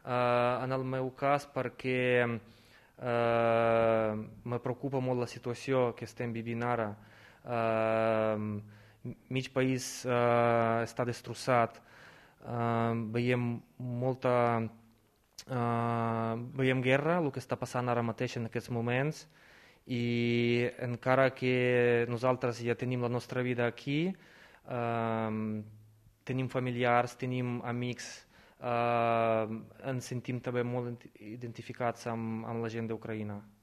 En el meu cas perquè me preocupa molt la situació que estem vivint ara. Mig país està destrossat. Veiem molta veiem guerra, el que està passant ara mateix en aquests moments, i encara que nosaltres ja tenim la nostra vida aquí, tenim familiars, tenim amics, ens sentim també molt identificats amb la gent d'Ucraïna.